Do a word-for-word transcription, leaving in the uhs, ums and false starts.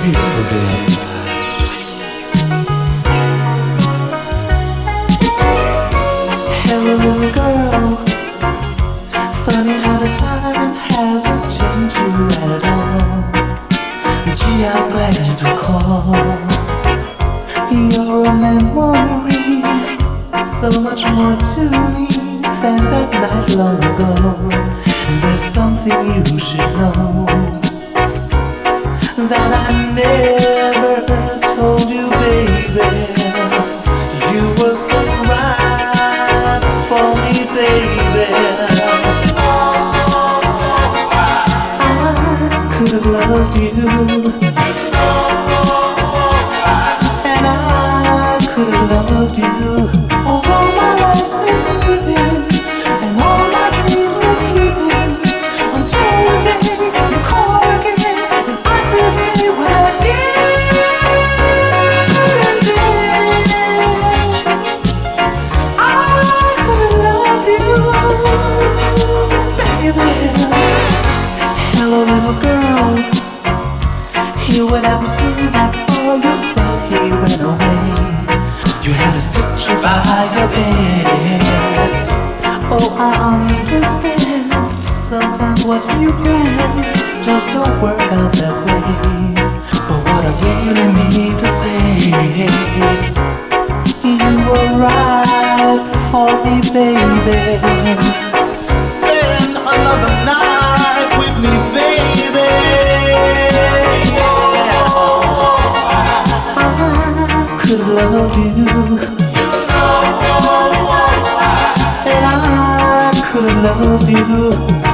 beautiful day outside. Hello little girl, funny how the time hasn't changed you at all. Gee, I'm glad you called. You're a memory, so much more to me than that night long ago. And there's something you should know that I never told you, baby. You were so right for me, baby. I could have loved you, and I could have loved you. Although my life's been sleeping and all my dreams were keeping, until the day you call again and I could say what I did. And then I could have loved you, baby. Hello little girl, hear what happened to that boy you said he went away. You had his picture by your bed. Oh, I understand. Sometimes what you plan just don't work out that way. But what I really mean to say, you were right for me, baby. Spend another night with me, baby. I could have loved you, and I could have loved you.